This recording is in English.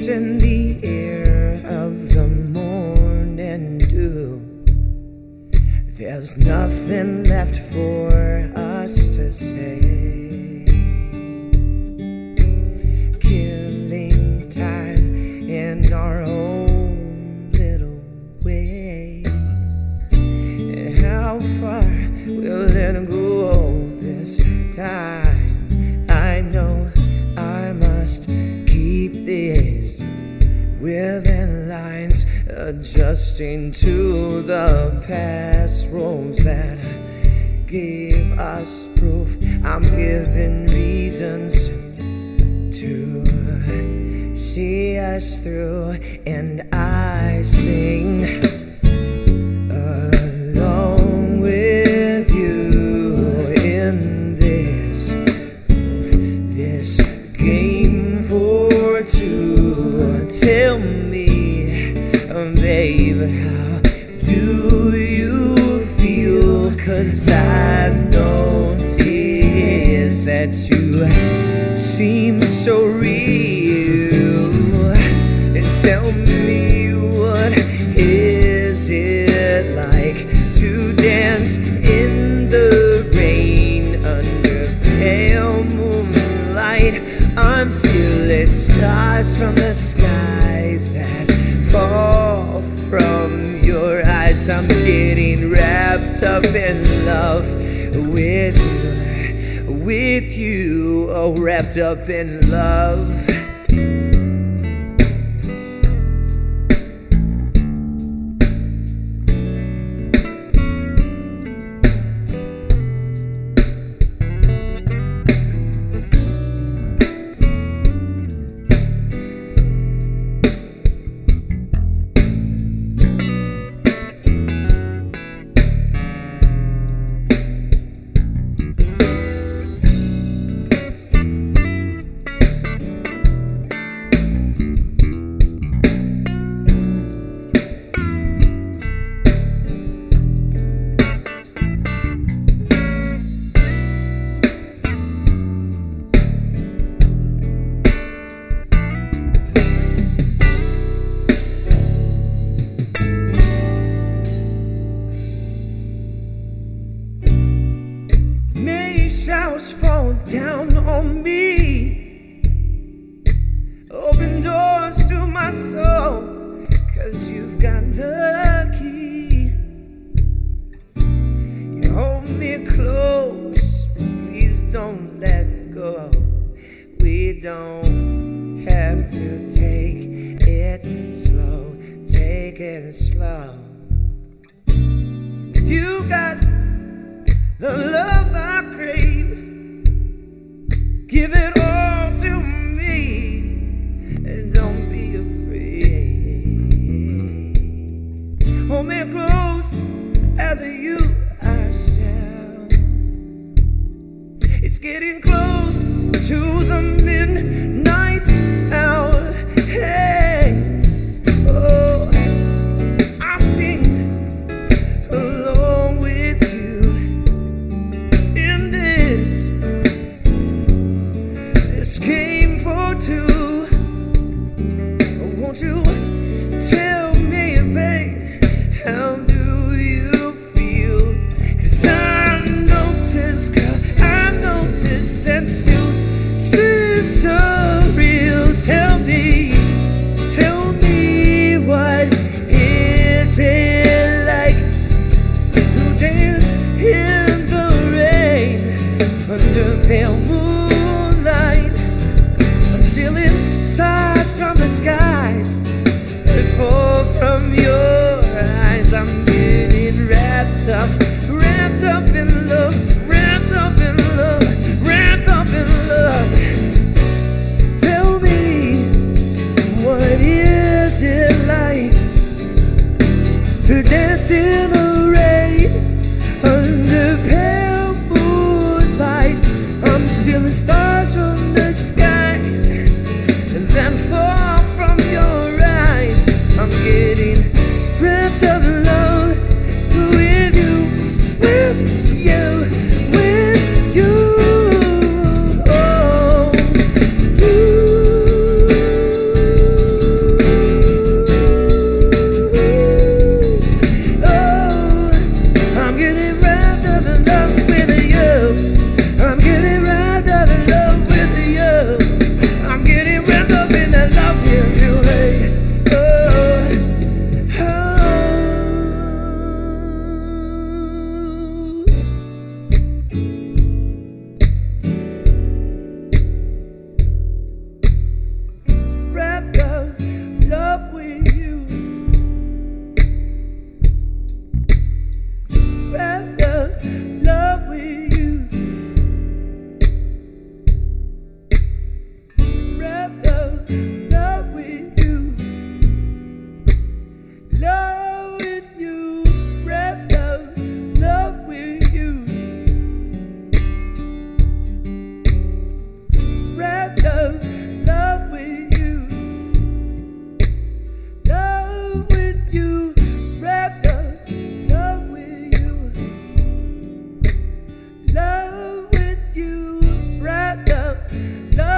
in the air of the morning dew. There's nothing left for us to say. Killing time in our own little way. How far will it go this time? I know I must keep this within lines, adjusting to the past roles that give us proof. I'm given reasons to see us through, and I sing along with you in this game for two. Tell me, babe, how do you feel? 'Cause I've noticed that you seem so real. And tell me, what is it like to dance in the rain under pale moonlight, until it starts from the skies that fall from your eyes? I'm getting wrapped up in love with you, oh, wrapped up in love. Showers fall down on me, open doors to my soul, 'cause you've got the key. You hold me close, please don't let go. We don't have to take it slow, take it slow. 'Cause you got the love I crave. Give it all to me, and don't be afraid. Hold me close, as you I shall. It's getting close to the midnight hour. Hey, oh, I sing along with you in this game for two. Won't you tell me, babe, how do you feel? 'Cause I've noticed that you seem so love.